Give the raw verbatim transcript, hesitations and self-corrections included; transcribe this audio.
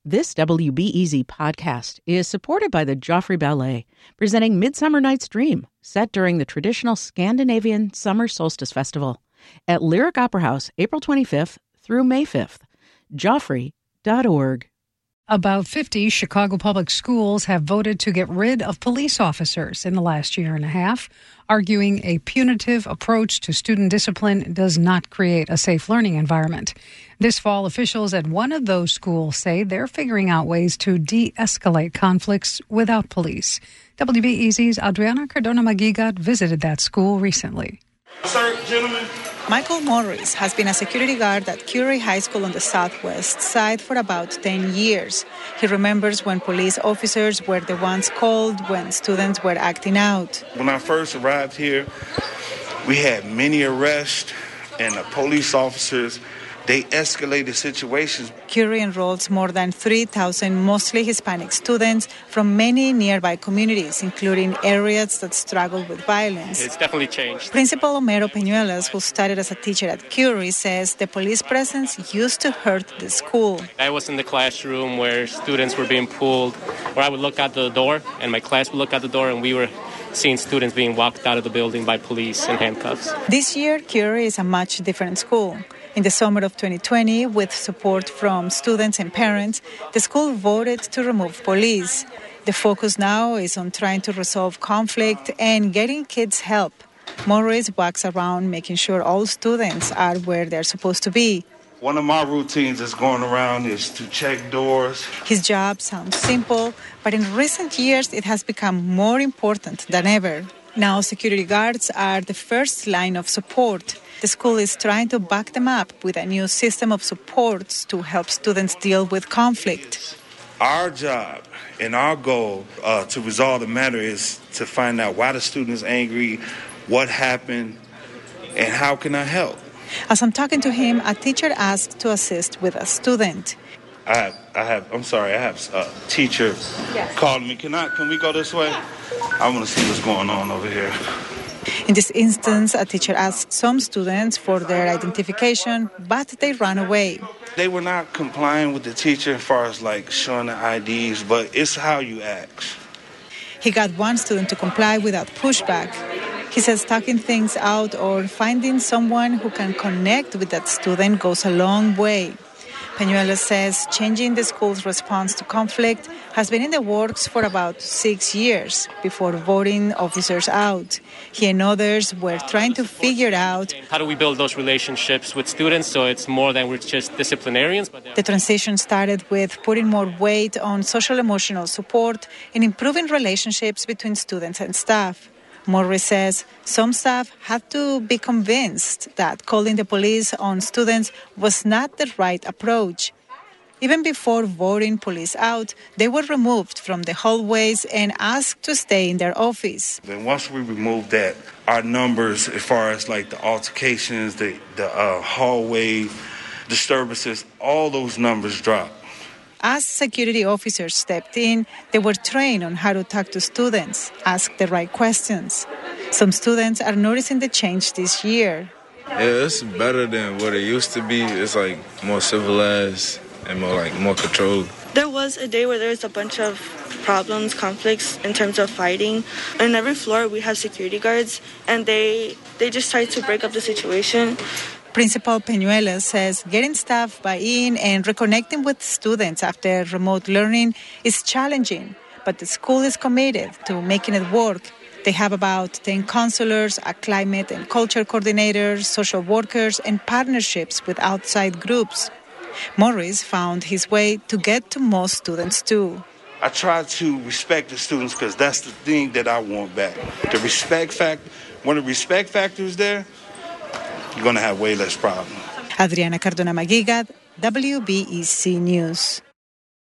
This W B E Z podcast is supported by the Joffrey Ballet, presenting Midsummer Night's Dream, set during the traditional Scandinavian Summer Solstice Festival at Lyric Opera House, April twenty-fifth through May fifth. Joffrey dot org. About fifty Chicago public schools have voted to get rid of police officers in the last year and a half, arguing a punitive approach to student discipline does not create a safe learning environment. This fall, officials at one of those schools say they're figuring out ways to de-escalate conflicts without police. W B E Z's Adriana Cardona-Maguigat visited that school recently. Sir, gentlemen. Michael Morris has been a security guard at Curie High School on the southwest side for about ten years. He remembers when police officers were the ones called when students were acting out. When I first arrived here, we had many arrests, and the police officers, they escalated situations. Curie enrolls more than three thousand mostly Hispanic students from many nearby communities, including areas that struggle with violence. It's definitely changed. Principal Homero Peñuelas, who started as a teacher at Curie, says the police presence used to hurt the school. I was in the classroom where students were being pulled, where I would look out the door, and my class would look out the door, and we were seeing students being walked out of the building by police in handcuffs. This year, Curie is a much different school. In the summer of twenty twenty, with support from students and parents, the school voted to remove police. The focus now is on trying to resolve conflict and getting kids help. Morris walks around making sure all students are where they're supposed to be. One of my routines that's going around is to check doors. His job sounds simple, but in recent years it has become more important than ever. Now security guards are the first line of support. The school is trying to back them up with a new system of supports to help students deal with conflict. Our job and our goal uh, to resolve the matter is to find out why the student is angry, what happened, and how can I help. As I'm talking to him, a teacher asked to assist with a student. I have, I have, I'm sorry, I have a teacher yes. calling me. Can I, can we go this way? I want to see what's going on over here. In this instance, a teacher asked some students for their identification, but they ran away. They were not complying with the teacher as far as like showing the I Ds, but it's how you act. He got one student to comply without pushback. He says talking things out or finding someone who can connect with that student goes a long way. Peñuelas says changing the school's response to conflict has been in the works for about six years before voting officers out. He and others were trying to figure out how do we build those relationships with students so it's more than we're just disciplinarians. But the transition started with putting more weight on social-emotional support and improving relationships between students and staff. Morris says some staff had to be convinced that calling the police on students was not the right approach. Even before voting police out, they were removed from the hallways and asked to stay in their office. Then once we removed that, our numbers as far as like the altercations, the, the uh, hallway disturbances, all those numbers dropped. As security officers stepped in, they were trained on how to talk to students, ask the right questions. Some students are noticing the change this year. Yeah, it's better than what it used to be. It's like more civilized and more like more controlled. There was a day where there was a bunch of problems, conflicts in terms of fighting. On every floor we have security guards, and they they just tried to break up the situation. Principal Peñuelas says getting staff buy-in and reconnecting with students after remote learning is challenging, but the school is committed to making it work. They have about ten counselors, a climate and culture coordinator, social workers, and partnerships with outside groups. Morris found his way to get to most students too. I try to respect the students because that's the thing that I want back. The respect factor, when the respect factor is there, you're going to have way less problems. Adriana Cardona-Maguigat, W B E Z News.